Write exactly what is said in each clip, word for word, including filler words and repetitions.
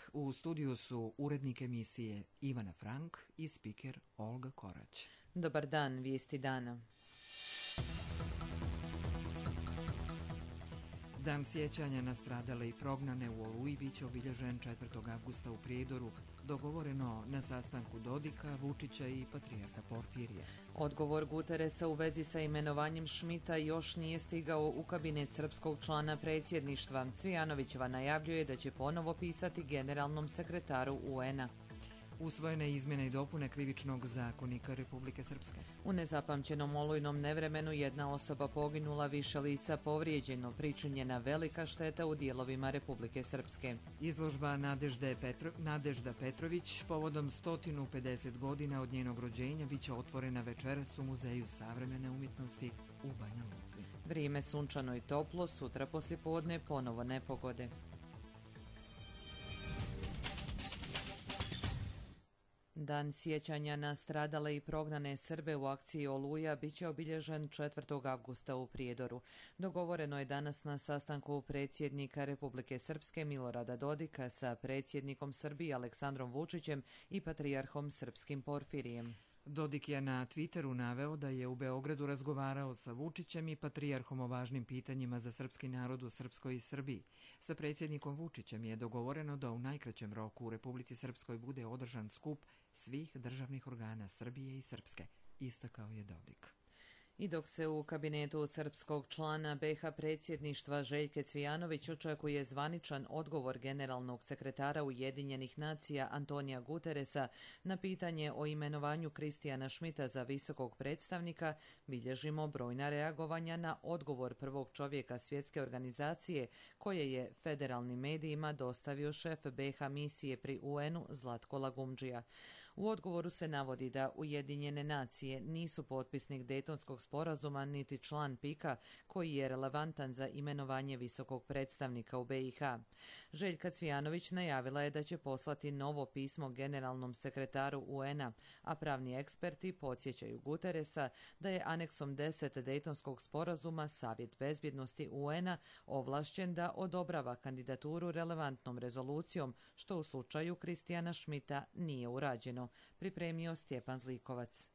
U studiju su urednik emisije Ivana Frank i spiker Olga Korać. Dobar dan, vijesti dana. Dan sjećanja na stradale i prognane u Oluji biće obilježen četvrtog avgusta u Prijedoru, dogovoreno na sastanku Dodika, Vučića i patrijarha Porfirija. Odgovor Guteresa u vezi sa imenovanjem Šmita još nije stigao u kabinet srpskog člana predsjedništva. Cvijanovićeva najavljuje da će ponovo pisati generalnom sekretaru U N-a. Usvojene izmjene i dopune Krivičnog zakonika Republike Srpske. U nezapamćenom olujnom nevremenu jedna osoba poginula, više lica povrijeđeno, pričinjena velika šteta u dijelovima Republike Srpske. Izložba Nadežde Petro, Nadežda Petrović povodom sto pedeset godina od njenog rođenja biće otvorena večeras u Muzeju savremene umjetnosti u Banja Luci. Vrijeme sunčano i toplo, sutra poslijepodne ponovo nepogode. Dan sjećanja na stradale i prognane Srbe u akciji Oluja biće obilježen četvrtog avgusta u Prijedoru. Dogovoreno je danas na sastanku predsjednika Republike Srpske Milorada Dodika sa predsjednikom Srbije Aleksandrom Vučićem i patrijarhom srpskim Porfirijem. Dodik je na Twitteru naveo da je u Beogradu razgovarao sa Vučićem i patrijarhom o važnim pitanjima za srpski narod u Srpskoj i Srbiji. Sa predsjednikom Vučićem je dogovoreno da u najkraćem roku u Republici Srpskoj bude održan skup svih državnih organa Srbije i Srpske, istakao je Dodik. I dok se u kabinetu srpskog člana B iH predsjedništva Željke Cvijanović očekuje zvaničan odgovor generalnog sekretara Ujedinjenih nacija Antonija Guteresa na pitanje o imenovanju Kristijana Šmita za visokog predstavnika, bilježimo brojna reagovanja na odgovor prvog čovjeka svjetske organizacije koje je federalnim medijima dostavio šef B iH misije pri U N-u Zlatko Lagumdžija. U odgovoru se navodi da Ujedinjene nacije nisu potpisnik Dejtonskog sporazuma niti član P I K-a koji je relevantan za imenovanje visokog predstavnika u B iH. Željka Cvijanović najavila je da će poslati novo pismo generalnom sekretaru U N-a, a pravni eksperti podsjećaju Guteresa da je aneksom deset Dejtonskog sporazuma Savjet bezbjednosti U N-a ovlašćen da odobrava kandidaturu relevantnom rezolucijom, što u slučaju Kristijana Šmita nije urađeno, pripremio Stjepan Zlikovac.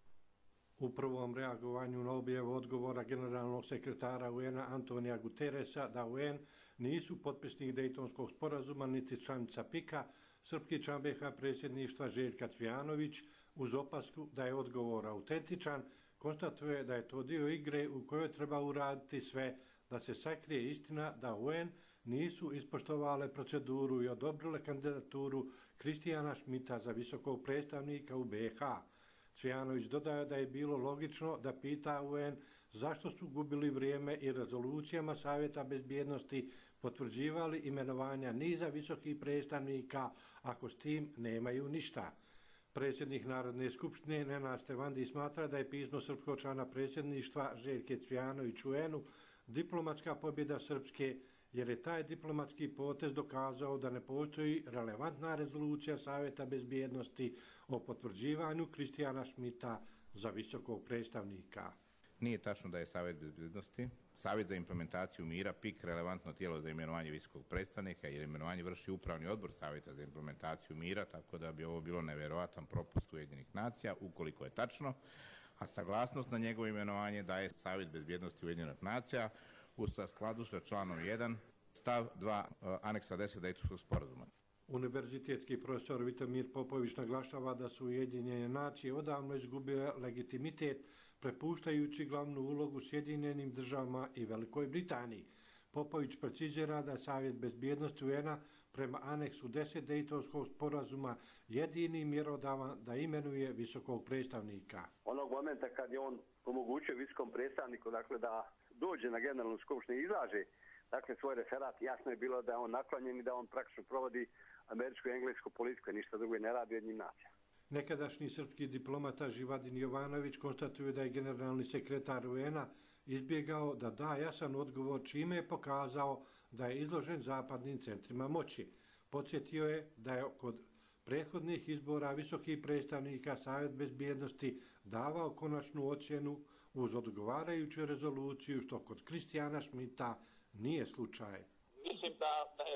U prvom reagovanju na objavu odgovora generalnog sekretara U N-a Antonija Guteresa da U N nisu potpisnik Dejtonskog sporazuma niti članica P I K-a, srpski član B iH predsjedništva Željka Cvijanović uz opasku da je odgovor autentičan, konstatuje da je to dio igre u kojoj treba uraditi sve da se sakrije istina da U N nisu ispoštovale proceduru i odobrile kandidaturu Kristijana Šmita za visokog predstavnika u B iH. Cvijanović dodaje da je bilo logično da pita U N zašto su gubili vrijeme i rezolucijama Savjeta bezbjednosti potvrđivali imenovanja niza visokih predstavnika ako s tim nemaju ništa. Predsjednik Narodne skupštine Nenad Stevandi smatra da je pismo srpskog člana predsjedništva Željke Cvijanović U N-u diplomatska pobjeda Srpske, jer je taj diplomatski potez dokazao da ne postoji relevantna rezolucija Savjeta bezbjednosti o potvrđivanju Kristijana Šmita za visokog predstavnika. Nije tačno da je Savjet bezbjednosti, Savjet za implementaciju mira, P I K, relevantno tijelo za imenovanje visokog predstavnika, jer imenovanje vrši upravni odbor Savjeta za implementaciju mira, tako da bi ovo bilo nevjerovatan propust Ujedinjenih nacija, ukoliko je tačno, a saglasnost na njegovo imenovanje daje Savjet bezbjednosti Ujedinjenih nacija u skladu sa članom jedan, stav dva, aneksa deset Dejtonskog sporazuma. Univerzitetski profesor Vitomir Popović naglašava da su Ujedinjene nacije odavno izgubile legitimitet, prepuštajući glavnu ulogu Sjedinjenim državama i Velikoj Britaniji. Popović precizira da je Savjet bezbjednosti U N-a prema aneksu deset Dejtonskog sporazuma jedini mjerodavan da imenuje visokog predstavnika. Onog momenta kad je on omogućio visokom predstavniku dakle, da dođe na generalnu skupštinu i izlaže dakle, svoj referat, jasno je bilo da je on naklonjen i da on praktično provodi američku i englesku politiku, ništa drugo ne radi od njih nacija. Nekadašnji srpski diplomata Živadin Jovanović konstatuje da je generalni sekretar U N-a izbjegao da da jasan odgovor, čime je pokazao da je izložen zapadnim centrima moći. Podsjetio je da je kod prethodnih izbora visokih predstavnika Savjet bezbjednosti davao konačnu ocjenu uz odgovarajuću rezoluciju, što kod Kristijana Šmita nije slučaj. Mislim da, da je potpuno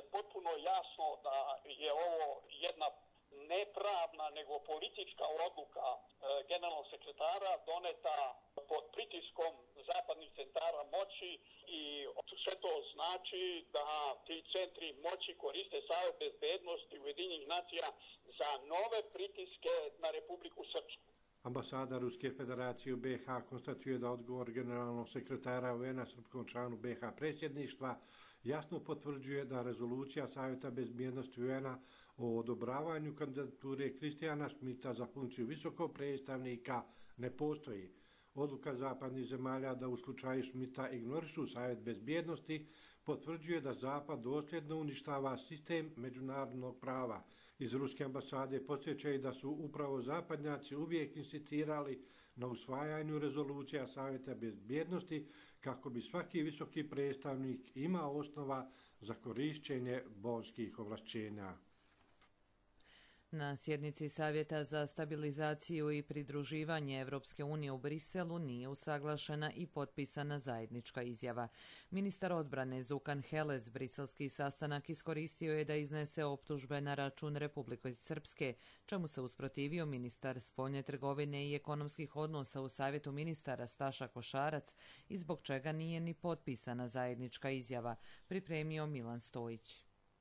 potpuno jasno da je ovo jedna nepravna nego politička odluka e, generalnog sekretara doneta pod pritiskom zapadnih centara moći i sve to znači da ti centri moći koriste Savet bezbednosti Ujedinjenih nacija za nove pritiske na Republiku Srpsku. Ambasada Ruske federacije u be ha konstatuje da odgovor generalnog sekretara U N-a srpskom članu be ha predsjedništva jasno potvrđuje da rezolucija Savjeta bezbjednosti U N-a o odobravanju kandidature Kristijana Šmita za funkciju visokog predstavnika ne postoji. Odluka zapadnih zemalja da u slučaju Šmita ignorišu Savjet bezbjednosti potvrđuje da Zapad dosljedno uništava sistem međunarodnog prava. Iz Ruske ambasade podsjećaju da su upravo zapadnjaci uvijek insistirali na usvajanju rezolucija Savjeta bezbjednosti kako bi svaki visoki predstavnik imao osnova za korišćenje bonskih ovlašćenja. Na sjednici Savjeta za stabilizaciju i pridruživanje Evropske unije u Briselu nije usaglašena i potpisana zajednička izjava. Ministar odbrane Zukan Heles briselski sastanak iskoristio je da iznese optužbe na račun Republike Srpske, čemu se usprotivio ministar spoljne trgovine i ekonomskih odnosa u Savjetu ministara Staša Košarac i zbog čega nije ni potpisana zajednička izjava, pripremio Milan Stojić.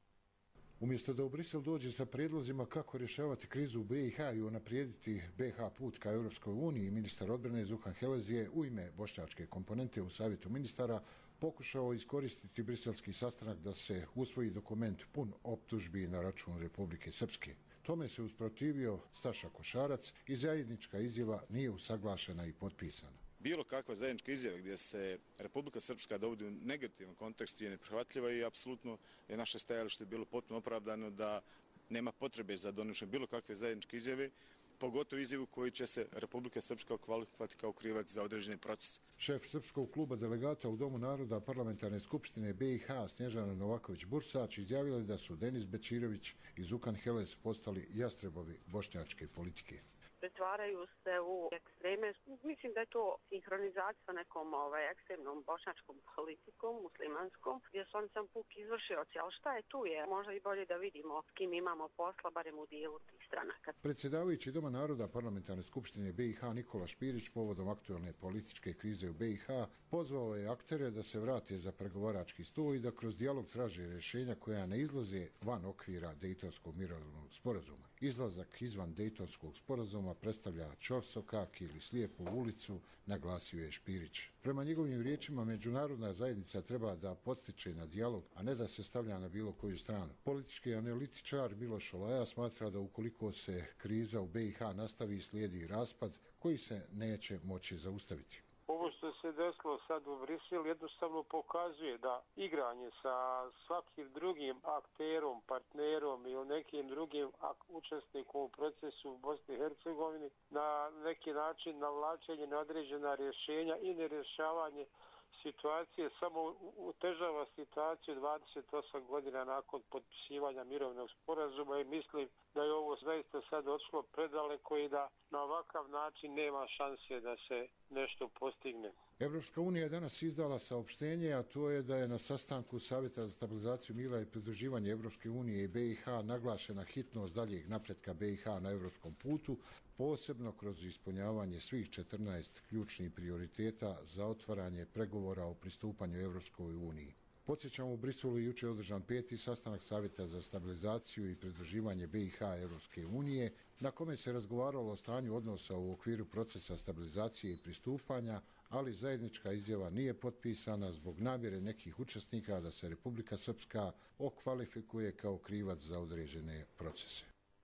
Umjesto da u Brisel dođe sa prijedlozima kako rješavati krizu u be i ha i unaprijediti be ha put ka Europskoj uniji, ministar odbrane Zukan Heles je u ime bošnjačke komponente u Savjetu ministara pokušao iskoristiti briselski sastanak da se usvoji dokument pun optužbi na račun Republike Srpske. Tome se usprotivio Staša Košarac i zajednička izjava nije usaglašena i potpisana. Bilo kakva zajednička izjava gdje se Republika Srpska dovodi u negativan kontekst je neprihvatljiva i apsolutno je naše stajalište bilo potpuno opravdano da nema potrebe za donošenje bilo kakve zajedničke izjave, pogotovo izjavu koju će se Republika Srpska kvalifikovati kao krivac za određeni proces. Šef Srpskog kluba delegata u Domu naroda Parlamentarne skupštine be i ha Snježana Novaković-Bursač izjavila da su Denis Bečirović i Zukan Heles postali jastrebovi bošnjačke politike. Pretvaraju se u ekstreme. Mislim da je to sinhronizacija sa nekom ovaj, ekstremnom bošnjačkom politikom, muslimanskom, gdje su oni sam puk izvršioci. Ali šta je tu je? Možda i bolje da vidimo s kim imamo posla, barem u dijelu tih stranaka. Predsjedavajući Doma naroda Parlamentarne skupštine be i ha Nikola Špirić povodom aktualne političke krize u be i ha pozvao je aktere da se vrate za pregovarački stol i da kroz dijalog traže rješenja koja ne izlaze van okvira Dejtonskog mirovnog sporazuma. Izlazak izvan Dejtonskog sporazuma predstavlja ćorsokak ili slijepu ulicu, naglasio je Špirić. Prema njegovim riječima, međunarodna zajednica treba da podstiče na dijalog, a ne da se stavlja na bilo koju stranu. Politički analitičar Miloš Olaja smatra da ukoliko se kriza u be i ha nastavi, slijedi raspad koji se neće moći zaustaviti. Ovo što se desilo sad u Briselu jednostavno pokazuje da igranje sa svakim drugim akterom, partnerom ili nekim drugim učesnikom u procesu u Bosni i Hercegovini na neki način navlačenje na određena rješenja i nerješavanje situacije samo utežava situaciju dvadeset osam godina nakon potpisivanja mirovnog sporazuma i mislim da je ovo zaista sad odšlo predaleko i da na ovakav način nema šanse da se nešto postigne. Evropska unija je danas izdala saopštenje, a to je da je na sastanku Savjeta za stabilizaciju mira i pridruživanje Evropske unije i be i ha naglašena hitnost daljeg napretka be i ha na evropskom putu, posebno kroz ispunjavanje svih četrnaest ključnih prioriteta za otvaranje pregovora o pristupanju Evropskoj uniji. Podsjećamo, u Briselu jučer održan peti sastanak Savjeta za stabilizaciju i pridruživanje be i ha Evropske unije, na kome se razgovaralo o stanju odnosa u okviru procesa stabilizacije i pristupanja, ali zajednička izjava nije potpisana zbog namjere nekih učesnika da se Republika Srpska okvalifikuje kao krivac za određene procese.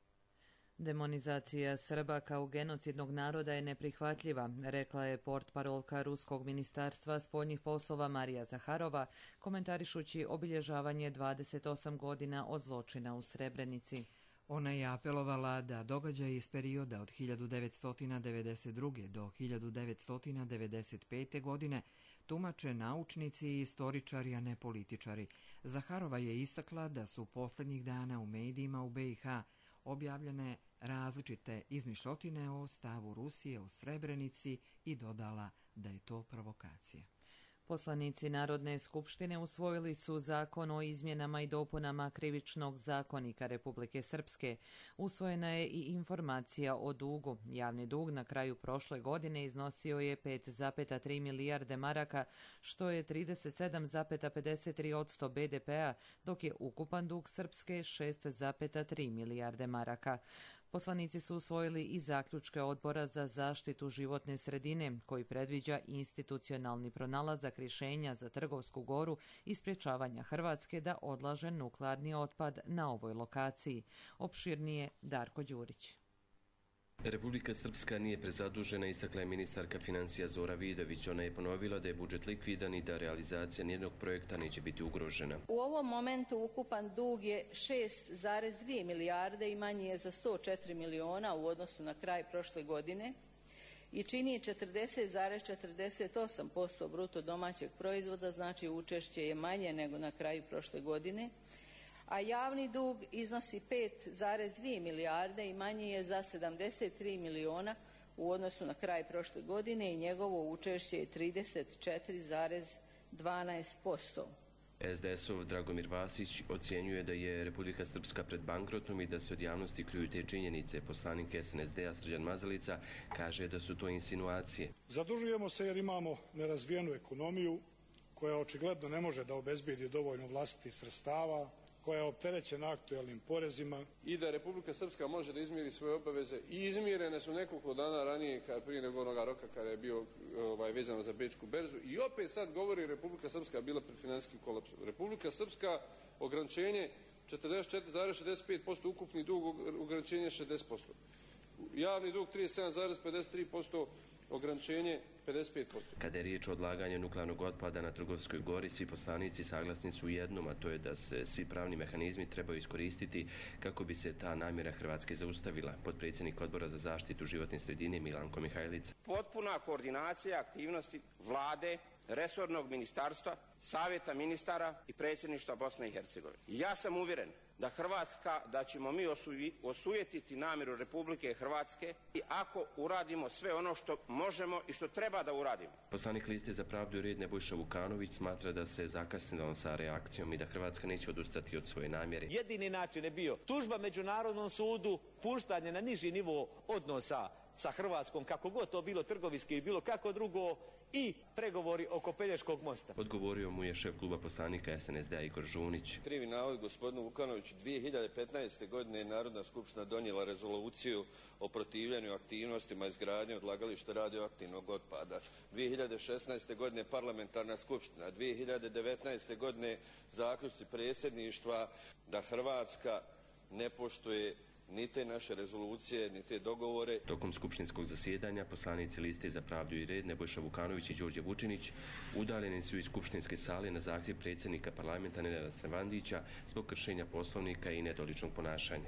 Demonizacija Srba kao genocidnog naroda je neprihvatljiva, rekla je portparolka Ruskog ministarstva spoljnih poslova Marija Zaharova, komentarišući obilježavanje dvadeset osam godina od zločina u Srebrenici. Ona je apelovala da događaji iz perioda od hiljadu devetsto devedeset druge. do hiljadu devetsto devedeset pete. godine tumače naučnici i istoričari, a ne političari. Zaharova je istakla da su posljednjih dana u medijima u be i ha objavljene različite izmišljotine o stavu Rusije o Srebrenici i dodala da je to provokacija. Poslanici Narodne skupštine usvojili su zakon o izmjenama i dopunama Krivičnog zakonika Republike Srpske. Usvojena je i informacija o dugu. Javni dug na kraju prošle godine iznosio je pet zarez tri milijarde maraka, što je trideset sedam zarez pedeset tri posto be de pea, dok je ukupan dug Srpske šest zarez tri milijarde maraka. Poslanici su usvojili i zaključke Odbora za zaštitu životne sredine, koji predviđa institucionalni pronalazak rješenja za Trgovsku goru i sprječavanja Hrvatske da odlaže nuklearni otpad na ovoj lokaciji. Opširnije Darko Đurić. Republika Srpska nije prezadužena, istakla je ministarka financija Zora Vidović. Ona je ponovila da je budžet likvidan i da realizacija nijednog projekta neće biti ugrožena. U ovom momentu ukupan dug je šest zarez dvije milijarde i manji je za sto četiri miliona u odnosu na kraj prošle godine i čini četrdeset zarez četrdeset osam posto bruto domaćeg proizvoda, znači učešće je manje nego na kraju prošle godine, a javni dug iznosi pet zarez dvije milijarde i manji je za sedamdeset tri miliona u odnosu na kraj prošle godine i njegovo učešće je trideset četiri zarez dvanaest posto. es de es-ov Dragomir Vasić ocjenjuje da je Republika Srpska pred bankrotom i da se od javnosti kljuju te činjenice. Poslanik es en es de-a Srđan Mazalica kaže da su to insinuacije. Zadužujemo se jer imamo nerazvijenu ekonomiju koja očigledno ne može da obezbedi dovoljno vlastitih sredstava, koja je opterećena aktuelnim porezima. I da Republika Srpska može da izmiri svoje obaveze i izmirene su nekoliko dana ranije, kad prije nego onoga roka kada je bio ovaj, vezano za Bečku berzu. I opet sad govori Republika Srpska bila pred finansijskim kolapsom. Republika Srpska ograničenje četrdeset četiri zarez šezdeset pet posto, ukupni dug ograničenje šezdeset posto. Javni dug trideset sedam zarez pedeset tri posto, ograničenje pedeset pet posto. Kada je riječ o odlaganju nuklearnog otpada na Trgovskoj gori, svi poslanici saglasni su u jednom, a to je da se svi pravni mehanizmi trebaju iskoristiti kako bi se ta namjera Hrvatske zaustavila. Potpredsjednik Odbora za zaštitu životne sredine Milanko Mihajlica. Potpuna koordinacija aktivnosti vlade, resornog ministarstva, savjeta ministara i predsjedništva Bosne i Hercegovine. Ja sam uvjeren da Hrvatska, da ćemo mi osuji, osujetiti namjeru Republike Hrvatske i ako uradimo sve ono što možemo i što treba da uradimo. Poslanik Liste za pravdu i red Nebojša Vukanović smatra da se zakasnilo sa reakcijom i da Hrvatska neće odustati od svoje namjere. Jedini način je bio tužba Međunarodnom sudu, puštanje na niži nivo odnosa sa Hrvatskom, kako god to bilo trgovinski ili bilo kako drugo, i pregovori oko Pelješkog mosta. Odgovorio mu je šef kluba poslanika es en es de-a Igor Žunić. Krivi navod gospodinu Vukanoviću. dvije hiljade petnaeste. godine je Narodna skupština donijela rezoluciju o protivljanju aktivnostima izgradnje odlagališta radioaktivnog otpada. dvije hiljade šesnaeste. godine parlamentarna skupština. dvije hiljade devetnaeste. godine zaključci predsjedništva da Hrvatska ne poštuje ni te naše rezolucije, ni te dogovore. Tokom skupštinskog zasjedanja poslanici Liste za pravdu i red Nebojša Vukanović i Đorđe Vučinić udaljeni su iz skupštinske sale na zahtjev predsjednika parlamenta Nenada Crvandića zbog kršenja poslovnika i nedoličnog ponašanja.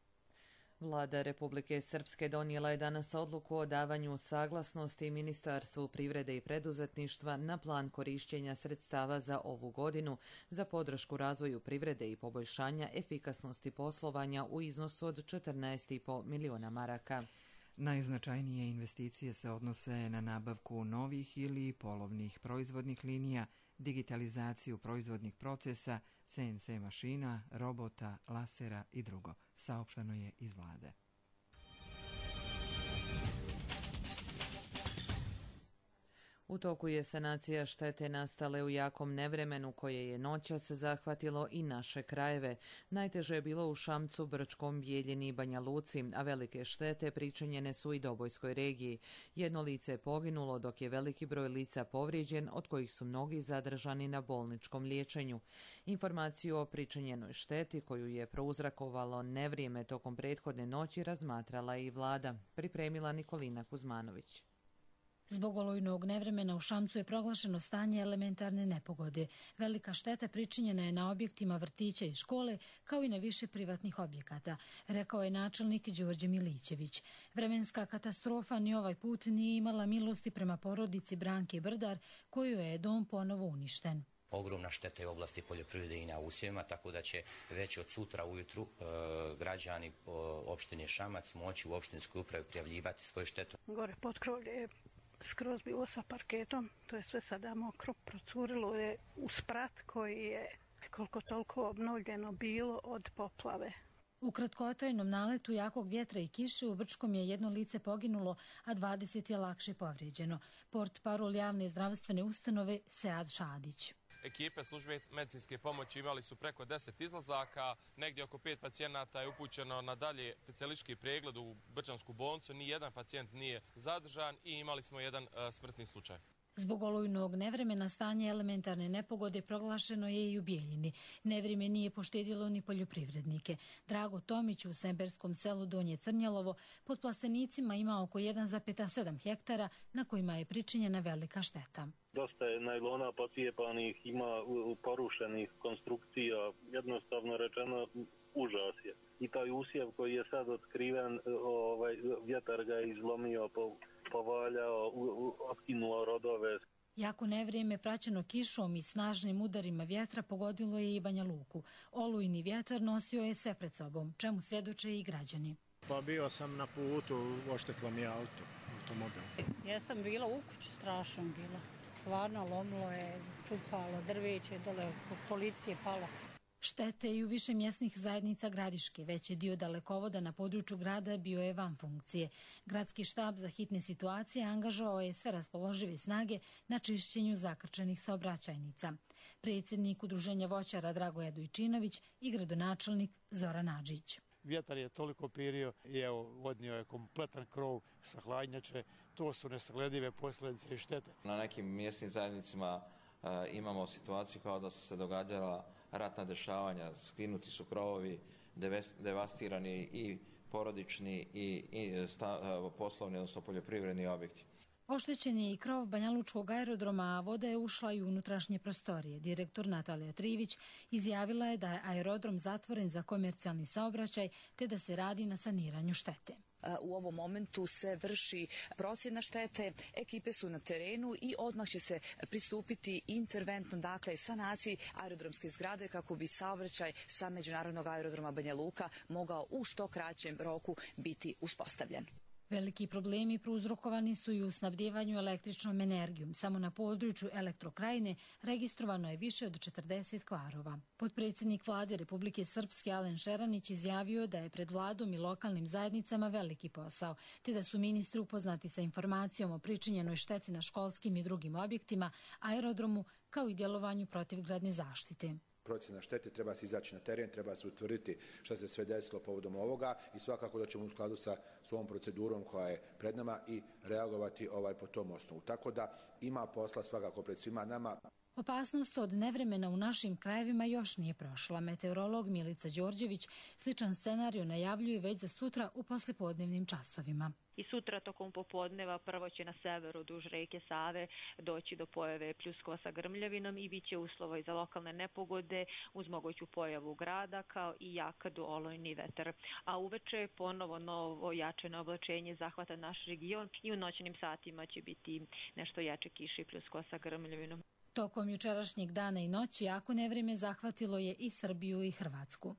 Vlada Republike Srpske donijela je danas odluku o davanju saglasnosti Ministarstvu privrede i preduzetništva na plan korišćenja sredstava za ovu godinu za podršku razvoju privrede i poboljšanja efikasnosti poslovanja u iznosu od četrnaest zarez pet miliona maraka. Najznačajnije investicije se odnose na nabavku novih ili polovnih proizvodnih linija, digitalizaciju proizvodnih procesa, ce en ce mašina, robota, lasera i drugo, saopšteno je iz vlade. U toku je sanacija štete nastale u jakom nevremenu koje je noćas zahvatilo i naše krajeve. Najteže je bilo u Šamcu, Brčkom, Bijeljini i Banja Luci, a velike štete pričinjene su i Dobojskoj regiji. Jedno lice je poginulo, dok je veliki broj lica povrijeđen, od kojih su mnogi zadržani na bolničkom liječenju. Informaciju o pričinjenoj šteti, koju je prouzrakovalo nevrijeme tokom prethodne noći, razmatrala je i vlada. Pripremila Nikolina Kuzmanović. Zbog olujnog nevremena u Šamcu je proglašeno stanje elementarne nepogode. Velika šteta pričinjena je na objektima vrtića i škole, kao i na više privatnih objekata, rekao je načelnik Đorđe Milićević. Vremenska katastrofa ni ovaj put nije imala milosti prema porodici Branke Brdar, koju je dom ponovo uništen. Ogromna šteta je u oblasti poljoprivrede i na usjevima, tako da će već od sutra ujutru e, građani opštine Šamac moći u opštinskoj upravi prijavljivati svoju štetu. Gore Potkrovlje je skroz bilo sa parketom, to je sve sada mokro, procurilo je u sprat koji je koliko toliko obnovljeno bilo od poplave. U kratkotrajnom naletu jakog vjetra i kiše u Brčkom je jedno lice poginulo, a dvadeset je lakše povrijeđeno. Portparol javne zdravstvene ustanove Sead Šadić. Ekipe službe medicinske pomoći imali su preko deset izlazaka, negdje oko pet pacijenata je upućeno na dalje specijalistički pregled u Brčansku bolnicu, ni jedan pacijent nije zadržan i imali smo jedan uh, smrtni slučaj. Zbog olujnog nevremena stanje elementarne nepogode proglašeno je i u Bijeljini. Nevrijeme nije poštedilo ni poljoprivrednike. Drago Tomić u semberskom selu Donje Crnjelovo pod plastenicima ima oko jedan zarez sedam hektara na kojima je pričinjena velika šteta. Dosta je najlona posijepanih, ima porušenih konstrukcija, jednostavno rečeno užas je. I taj usjev koji je sad otkriven, ovaj, vjetar ga je izlomio, povaljao, otkinuo rodove. Jako nevrijeme praćeno kišom i snažnim udarima vjetra pogodilo je i Banja Luku. Olujni vjetar nosio je sve pred sobom, čemu svjedoče i građani. Pa bio sam na putu, oštetilo mi je auto, automobil. Ja sam bila u kuću, strašno bila. Stvarno lomilo je, čupalo drveće, dole policije palo. Štete i u više mjesnih zajednica Gradiške. Veći dio dalekovoda na području grada bio je van funkcije. Gradski štab za hitne situacije angažovao je sve raspoložive snage na čišćenju zakrčenih saobraćajnica. Predsjednik Udruženja voćara Dragoje Dujčinović i gradonačelnik Zoran Adžić. Vjetar je toliko pirio i evo, odnio je kompletan krov sa hladnjače. To su nesagledive posljedice i štete. Na nekim mjesnim zajednicama e, imamo situaciju kao da su se događala ratna dešavanja, skinuti su krovovi, devastirani i porodični i, i sta, poslovni, odnosno poljoprivredni objekti. Oštećen je i krov Banjalučkog aerodroma, a voda je ušla i u unutrašnje prostorije. Direktor Natalija Trivić izjavila je da je aerodrom zatvoren za komercijalni saobraćaj te da se radi na saniranju štete. U ovom momentu se vrši procjena štete, ekipe su na terenu i odmah će se pristupiti interventno, dakle sanaciji aerodromske zgrade kako bi saobraćaj sa Međunarodnog aerodroma Banja Luka mogao u što kraćem roku biti uspostavljen. Veliki problemi prouzrokovani su i u snabdjevanju električnom energijom. Samo na području Elektrokrajine registrovano je više od četrdeset kvarova. Potpredsjednik vlade Republike Srpske Alen Šeranić izjavio da je pred vladom i lokalnim zajednicama veliki posao, te da su ministri upoznati sa informacijom o pričinjenoj šteti na školskim i drugim objektima, aerodromu, kao i djelovanju protivgradne zaštite. Procjena štete, treba se izaći na teren, treba se utvrditi šta se sve desilo povodom ovoga i svakako da ćemo u skladu sa svom procedurom koja je pred nama i reagovati ovaj po tom osnovu. Tako da ima posla svakako pred svima nama. Opasnost od nevremena u našim krajevima još nije prošla. Meteorolog Milica Đorđević sličan scenarij najavljuje već za sutra u poslijepodnevnim časovima. I sutra tokom popodneva prvo će na severu duž reke Save doći do pojave pljuskova sa grmljavinom i bit će uslova i za lokalne nepogode uz moguću pojavu grada kao i jak olujni vetar. A uveče ponovo novo jačeno oblačenje zahvata naš region i u noćnim satima će biti nešto jače kiše i pljuskova sa grmljavinom. Tokom jučerašnjeg dana i noći jako nevrijeme zahvatilo je i Srbiju i Hrvatsku.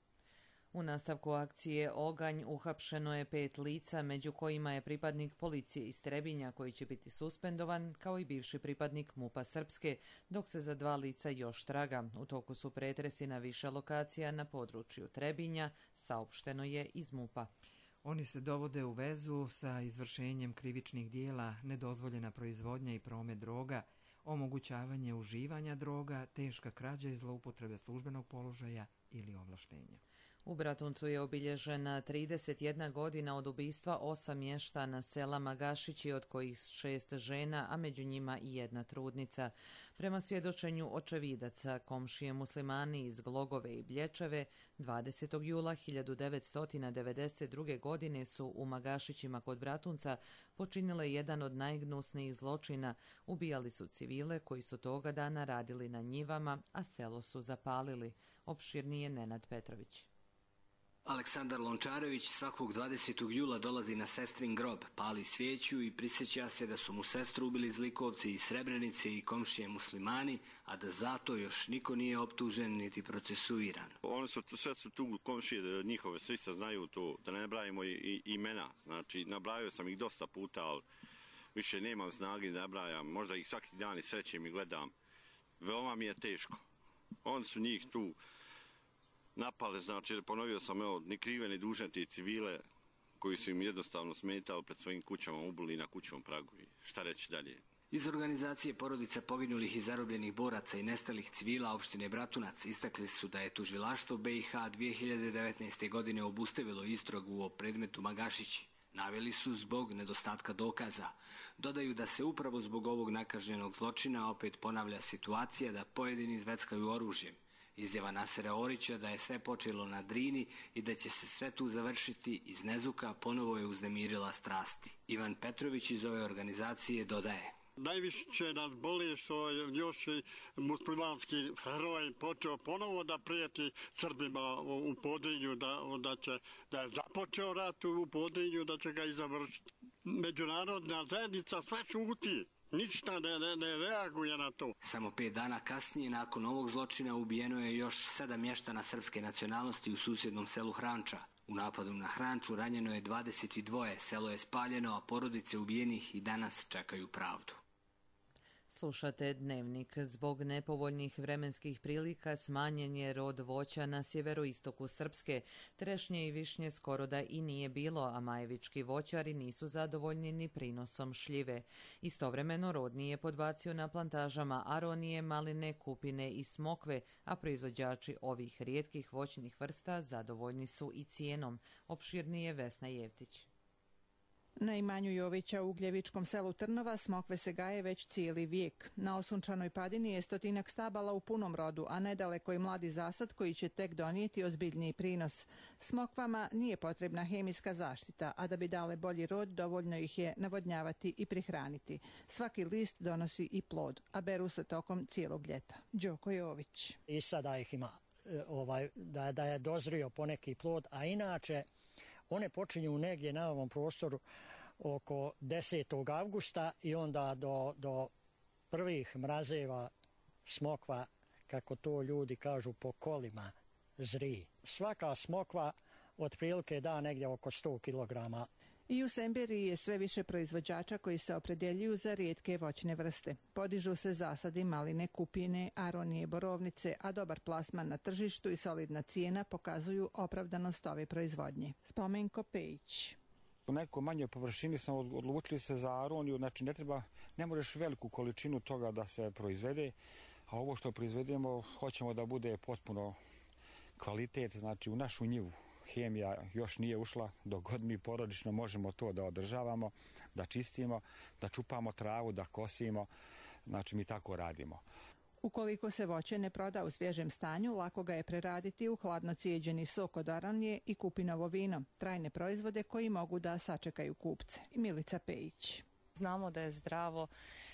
U nastavku akcije Oganj uhapšeno je pet lica, među kojima je pripadnik policije iz Trebinja koji će biti suspendovan, kao i bivši pripadnik MUP-a Srpske, dok se za dva lica još traga. U toku su pretresi na više lokacija na području Trebinja, saopšteno je iz MUP-a. Oni se dovode u vezu sa izvršenjem krivičnih dijela, nedozvoljena proizvodnja i promet droga, omogućavanje uživanja droga, teška krađa i zloupotrebe službenog položaja ili ovlaštenja. U Bratuncu je obilježena trideset jedna godina od ubistva osam mještana sela Magašići, od kojih šest žena, a među njima i jedna trudnica. Prema svjedočenju očevidaca, komšije muslimani iz Glogove i Blječeve, dvadesetog jula hiljadu devetsto devedeset druge. godine su u Magašićima kod Bratunca počinile jedan od najgnusnijih zločina. Ubijali su civile koji su toga dana radili na njivama, a selo su zapalili. Opširnije Nenad Petrović. Aleksandar Lončarević svakog dvadesetog jula dolazi na sestrin grob, pali svijeću i prisjeća se da su mu sestru ubili zlikovci iz Srebrenice i komšije muslimani, a da zato još niko nije optužen niti procesuiran. Oni su, sve su tu komšije njihove, svi se znaju to, da ne nabrajimo i, i imena. Znači, nabrajao sam ih dosta puta, ali više nemam snage da nabrajam, možda ih svaki dan i srećem i gledam. Veoma mi je teško. Oni su njih tu napali, znači ponovio sam, evo, ni krive ni dužne te civile koji su im jednostavno smetali pred svojim kućama, ubili na kućnom pragu. I šta reći dalje? Iz organizacije porodica poginulih i zarobljenih boraca i nestalih civila opštine Bratunac istakli su da je tužilaštvo B i H dvije hiljade devetnaeste. godine obustavilo istragu o predmetu Magašići. Naveli su zbog nedostatka dokaza. Dodaju da se upravo zbog ovog nakažnjenog zločina opet ponavlja situacija da pojedini zveckaju oružjem. Izjava Nasera Orića da je sve počelo na Drini i da će se sve tu završiti iz nezuka ponovo je uznemirila strasti. Ivan Petrović iz ove organizacije dodaje: Najviše nas boli što je još i muslimanski heroj počeo ponovo da prijeti Srbima u Podrinju, da, da, će, da je započeo rat u Podrinju, da će ga i završiti. Međunarodna zajednica sve šuti. Ništa ne, ne, ne reaguje na to. Samo pet dana kasnije, nakon ovog zločina, ubijeno je još sedam mještana srpske nacionalnosti u susjednom selu Hranča. U napadu na Hranču ranjeno je dvadeset dva, selo je spaljeno, a porodice ubijenih i danas čekaju pravdu. Slušate Dnevnik. Zbog nepovoljnih vremenskih prilika smanjen je rod voća na sjeveroistoku Srpske. Trešnje i višnje skoro da i nije bilo, a majevički voćari nisu zadovoljni ni prinosom šljive. Istovremeno rod nije podbacio na plantažama aronije, maline, kupine i smokve, a proizvođači ovih rijetkih voćnih vrsta zadovoljni su i cijenom. Opširnije Vesna Jevtić. Na imanju Jovića u Ugljevičkom selu Trnova smokve se gaje već cijeli vijek. Na osunčanoj padini je stotinak stabala u punom rodu, a nedaleko i mladi zasad koji će tek donijeti ozbiljniji prinos. Smokvama nije potrebna hemijska zaštita, a da bi dale bolji rod dovoljno ih je navodnjavati i prihraniti. Svaki list donosi i plod, a beru se tokom cijelog ljeta. Đoko Jović. I sada ih ima, ovaj, da, da je dozrio poneki plod, a inače one počinju negdje na ovom prostoru oko desetog avgusta i onda do, do prvih mrazeva smokva, kako to ljudi kažu, po kolima zri. Svaka smokva otprilike da negdje oko sto kilograma. I u Semberiji je sve više proizvođača koji se opredjeljuju za rijetke voćne vrste. Podižu se zasadi maline, kupine, aronije, borovnice, a dobar plasman na tržištu i solidna cijena pokazuju opravdanost ove proizvodnje. Spomenko Pejić. U nekoj manjoj površini sam odlučili se za aroniju, znači ne treba, ne možeš veliku količinu toga da se proizvede, a ovo što proizvedemo hoćemo da bude potpuno kvalitet, znači u našu njivu. Hemija još nije ušla, dok god mi porodično možemo to da održavamo, da čistimo, da čupamo travu, da kosimo, znači mi tako radimo. Ukoliko se voće ne proda u svježem stanju, lako ga je preraditi u hladno cijeđeni sok od aronije i kupinovo vino, trajne proizvode koji mogu da sačekaju kupce. Milica Pejić. Znamo da je zdravo,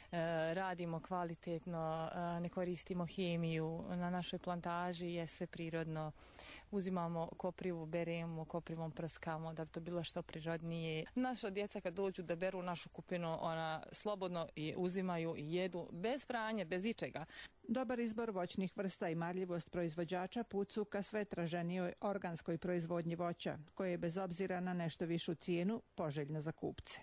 radimo kvalitetno, ne koristimo hemiju, na našoj plantaži je sve prirodno, uzimamo koprivu, beremo, koprivom prskamo da bi to bilo što prirodnije. Naša djeca kad dođu da beru našu kupinu, ona slobodno je uzimaju i jedu, bez pranja, bez ičega. Dobar izbor voćnih vrsta i marljivost proizvođača put su ka sve traženijoj organskoj proizvodnji voća, koje je bez obzira na nešto višu cijenu poželjno za kupce.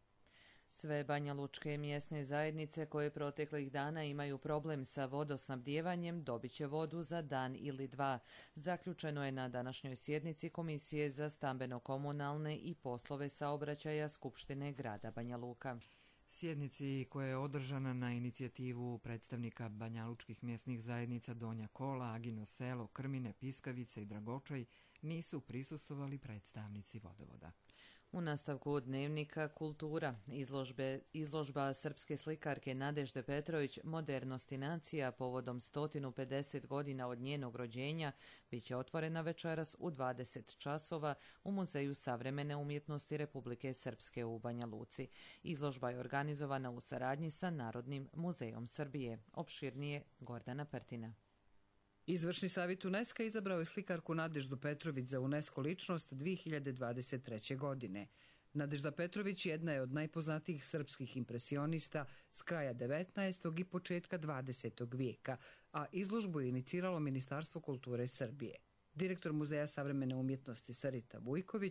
Sve banjalučke mjesne zajednice koje proteklih dana imaju problem sa vodosnabdijevanjem dobit će vodu za dan ili dva. Zaključeno je na današnjoj sjednici Komisije za stambeno-komunalne i poslove saobraćaja Skupštine grada Banja Luka. Sjednici koja je održana na inicijativu predstavnika banjalučkih mjesnih zajednica Donja Kola, Agino selo, Krmine, Piskavice i Dragočaj nisu prisustvovali predstavnici vodovoda. U nastavku Dnevnika kultura, izložbe, izložba srpske slikarke Nadežde Petrović Modernost i nacija povodom sto pedeset godina od njenog rođenja bit će otvorena večeras u dvadeset časova u Muzeju savremene umjetnosti Republike Srpske u Banja Luci. Izložba je organizovana u saradnji sa Narodnim muzejom Srbije. Opširnije Gordana Pertina. Izvršni savjet UNESCO izabrao je slikarku Nadeždu Petrović za UNESCO ličnost dvije hiljade dvadeset treće. godine. Nadežda Petrović jedna je od najpoznatijih srpskih impresionista s kraja devetnaestog i početka dvadesetog vijeka, a izložbu je iniciralo Ministarstvo kulture Srbije. Direktor Muzeja savremene umjetnosti Sarita Vujković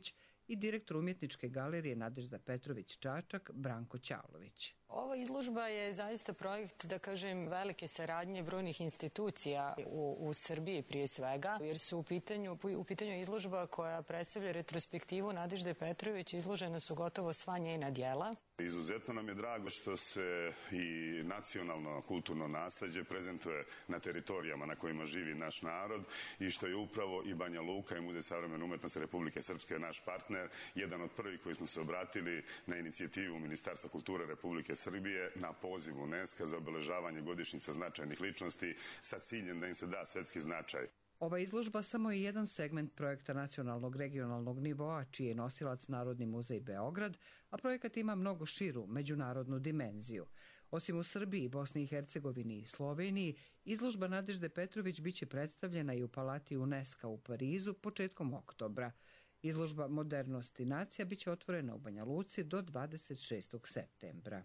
i direktor umjetničke galerije Nadežda Petrović Čačak Branko Ćalović. Ova izložba je zaista projekt, da kažem, velike saradnje brojnih institucija u, u Srbiji prije svega, jer su u pitanju, u pitanju izložba koja predstavlja retrospektivu Nadežde Petrović, izložena su gotovo sva njena djela. Izuzetno nam je drago što se i nacionalno kulturno nasleđe prezentuje na teritorijama na kojima živi naš narod i što je upravo i Banja Luka i Muzej savremene umetnosti Republike Srpske naš partner, jedan od prvih koji smo se obratili na inicijativu Ministarstva kulture Republike Srbije na poziv UNESCO za obeležavanje godišnjica značajnih ličnosti sa ciljem da im se da svetski značaj. Ova izložba samo je jedan segment projekta nacionalnog regionalnog nivoa, čiji je nosilac Narodni muzej Beograd, a projekat ima mnogo širu međunarodnu dimenziju. Osim u Srbiji, Bosni i Hercegovini i Sloveniji, izložba Nadežde Petrović biće predstavljena i u Palati UNESCO u Parizu početkom oktobra. Izložba Modernost i nacija biće otvorena u Banja Luci do dvadeset šestog septembra.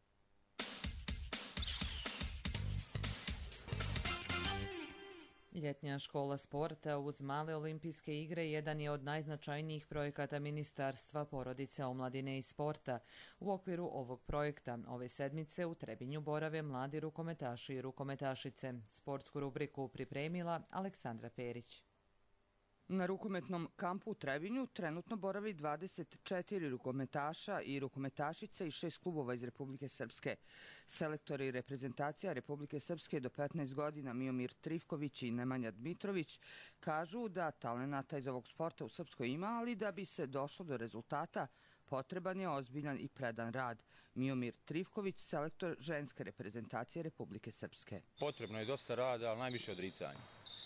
Ljetnja škola sporta uz male olimpijske igre jedan je od najznačajnijih projekata Ministarstva porodice, omladine i sporta. U okviru ovog projekta ove sedmice u Trebinju borave mladi rukometaši i rukometašice. Sportsku rubriku pripremila Aleksandra Perić. Na rukometnom kampu u Trebinju trenutno boravi dvadeset četiri rukometaša i rukometašice iz šest klubova iz Republike Srpske. Selektori reprezentacija Republike Srpske do petnaest godina Miomir Trivković i Nemanja Dmitrović kažu da talenata iz ovog sporta u Srpskoj ima, ali da bi se došlo do rezultata potreban je ozbiljan i predan rad. Miomir Trivković, selektor ženske reprezentacije Republike Srpske. Potrebno je dosta rada, ali najviše odricanja.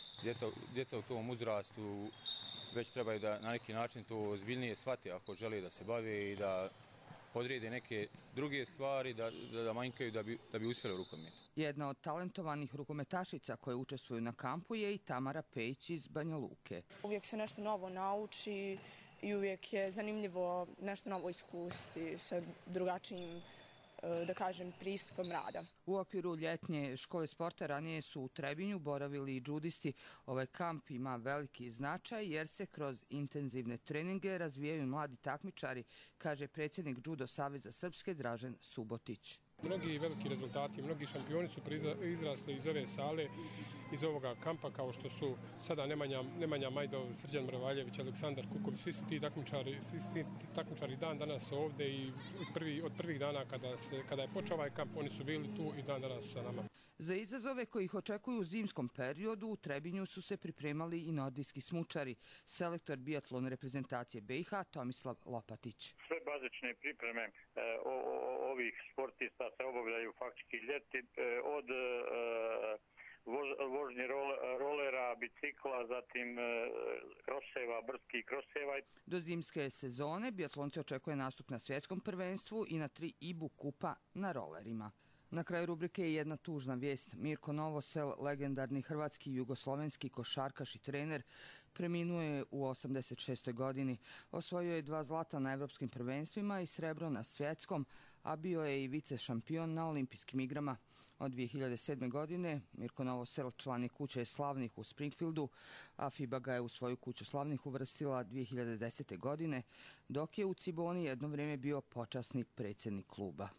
Djeca u tom uzrastu već trebaju da na neki način to ozbiljnije shvati ako žele da se bave i da podrijede neke druge stvari, da, da, da manjkaju da bi, da bi uspjeli u rukometu. Jedna od talentovanih rukometašica koje učestvuju na kampu je i Tamara Pejić iz Banja Luke. Uvijek se nešto novo nauči i uvijek je zanimljivo nešto novo iskusti sa drugačijim, da kažem, pristupom rada. U okviru ljetnje škole sporta ranije su u Trebinju boravili i džudisti. Ovaj kamp ima veliki značaj jer se kroz intenzivne treninge razvijaju mladi takmičari, kaže predsjednik Judo Saveza Srpske Dražen Subotić. Mnogi veliki rezultati, mnogi šampioni su izrasli iz ove sale, iz ovoga kampa, kao što su sada Nemanja, Nemanja Majdov, Srđan Mrvaljević, Aleksandar Kukov. Svi su ti takmičari, svi su ti takmičari dan danas ovdje i od, prvi, od prvih dana kada, se, kada je počeo ovaj kamp, oni su bili tu i dan danas su sa nama. Za izazove koji ih očekuju u zimskom periodu u Trebinju su se pripremali i nordijski smučari. Selektor biatlon reprezentacije B i H Tomislav Lopatić. Sve bazične pripreme e, o, o, ovih sportista se obavljaju faktički ljeti e, od e, vož, vožnje role, rolera, bicikla, zatim e, kroseva, brdskih kroseva. Do zimske sezone biatlonce očekuje nastup na svjetskom prvenstvu i na tri I B U kupa na rolerima. Na kraju rubrike je jedna tužna vijest. Mirko Novosel, legendarni hrvatski i jugoslovenski košarkaš i trener, preminuo je u osamdeset šestoj godini. Osvojio je dva zlata na evropskim prvenstvima i srebro na svjetskom, a bio je i vice šampion na olimpijskim igrama. Od dvije hiljade sedme. godine Mirko Novosel član je kuće slavnih u Springfieldu, a FIBA ga je u svoju kuću slavnih uvrstila dvije hiljade desete. godine, dok je u Ciboni jedno vrijeme bio počasni predsjednik kluba.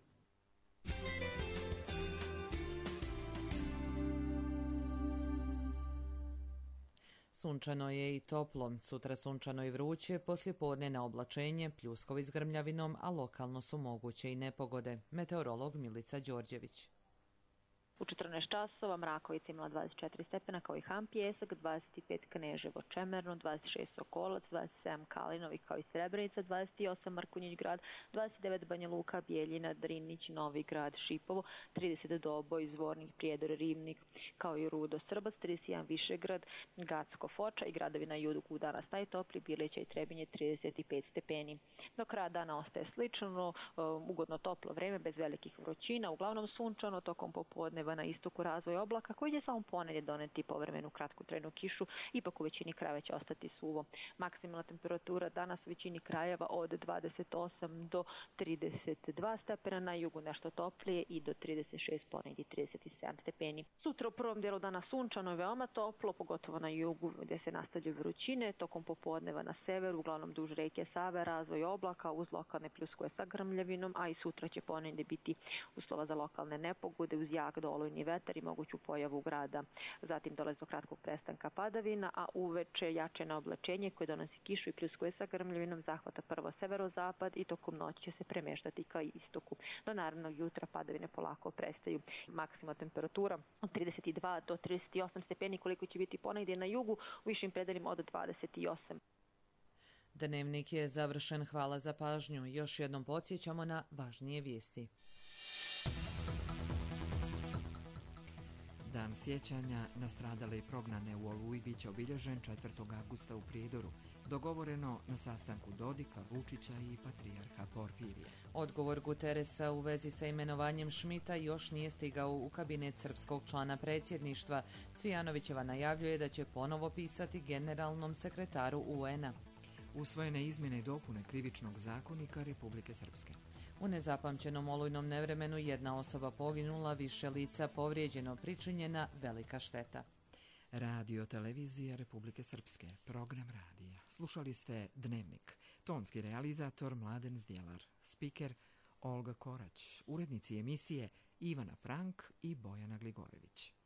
Sunčano je i toplo, sutra sunčano i vruće, poslije podne na oblačenje, pljuskovi s grmljavinom, a lokalno su moguće i nepogode. Meteorolog Milica Đorđević. U četrnaest časova Mrakovica imala dvadeset četiri stepena kao i Ham Pjesak, dvadeset pet Kneževo Čemerno, dvadeset šest Sokolac, dvadeset sedam Kalinovi kao i Srebrenica, dvadeset osam Mrkonjić Grad, dvadeset devet Banja Luka, Bijeljina, Drinić, Novi Grad, Šipovo, trideset Doboj, Zvornik, Prijedor, Rivnik kao i Rudo Srbac, trideset jedan Višegrad, Gacko Foča i gradovina Juduku danas najtopli, Bileća i Trebinje trideset pet stepeni. Do kraja dana ostaje slično, ugodno toplo vreme bez velikih vrućina, uglavnom sunčano, tokom popodneva Popodneva na istoku razvoj oblaka koji će samo ponedje doneti povremenu kratkotrajnu kišu, ipak u većini krajeva će ostati suvo. Maksimalna temperatura danas u većini krajeva od dvadeset osam do trideset dva stepena, na jugu nešto toplije i do trideset šest, ponegdje trideset sedam stepeni. Sutra u prvom dijelu dana sunčano i veoma toplo, pogotovo na jugu gdje se nastavljaju vrućine, tokom popodneva na severu, uglavnom duž reke Save, razvoj oblaka uz lokalne pljuskove sa grmljavinom, a i sutra će ponegdje biti uslova za lokalne nepogode uz jak do olujni vetar i moguću pojavu grada. Zatim dolazi do kratkog prestanka padavina, a uveče jačeno oblačenje koje donosi kišu i pljuskove sa grmljavinom zahvata prvo severozapad i tokom noći će se premeštati ka istoku. Do narednog jutra padavine polako prestaju. Maksimalna temperatura od trideset dva do trideset osam stepeni, koliko će biti ponegdje na jugu, u višim predelima od dvadeset osam. Dnevnik je završen. Hvala za pažnju. Još jednom podsjećamo na važnije vijesti. Dan sjećanja na stradale i prognane u Oluji biće obilježen četvrtog avgusta u Prijedoru, dogovoreno na sastanku Dodika, Vučića i patrijarha Porfirija. Odgovor Guteresa u vezi sa imenovanjem Šmita još nije stigao u kabinet srpskog člana predsjedništva. Cvijanovićeva najavljuje da će ponovo pisati generalnom sekretaru U N-a. Usvojene izmjene i dopune krivičnog zakonika Republike Srpske. U nezapamćenom olujnom nevremenu jedna osoba poginula, više lica povrijeđeno, pričinjena velika šteta. Radio televizija Republike Srpske, program radija. Slušali ste Dnevnik. Tonski realizator Mladen Zdjelar, spiker Olga Korać, urednici emisije Ivana Frank i Bojana Gligorević.